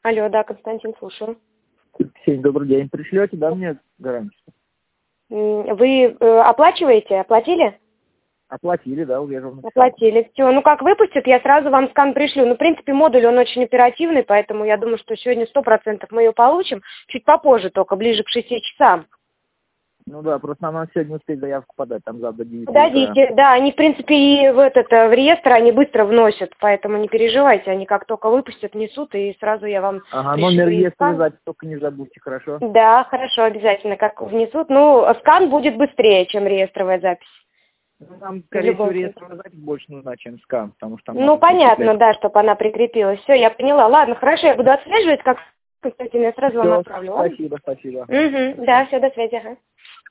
Алло, да, Константин, слушаю. Ксения, добрый день. Пришлете, да, мне гарантию? Вы оплачиваете? Оплатили? Оплатили, да, увижу. Оплатили. Все. Ну, как выпустят, я сразу вам скан пришлю. Ну, в принципе, модуль, он очень оперативный, поэтому я думаю, что сегодня 100% мы ее получим. Чуть попозже только, ближе к 6 часам. Ну да, просто нам надо сегодня успеть заявку подать, там завтра 9 утра. Подождите, да, они, в принципе, и в реестр они быстро вносят, поэтому не переживайте, они как только выпустят, несут, и сразу я вам Ага, пришлю номер и реестра скан. запись, только не забудьте, хорошо? Да, хорошо, обязательно, как внесут. Ну, скан будет быстрее, чем реестровая запись. Ну, нам, В скорее всего, любом случае. реестровая запись больше нужна, чем скан, потому что там Ну, надо понятно, прикреплять. да, чтобы она прикрепилась. Все, я поняла. Ладно, хорошо, я буду отслеживать, как Константин, я сразу вам Все, отправлю, ладно? спасибо, спасибо. Угу, да, все, до связи, ага.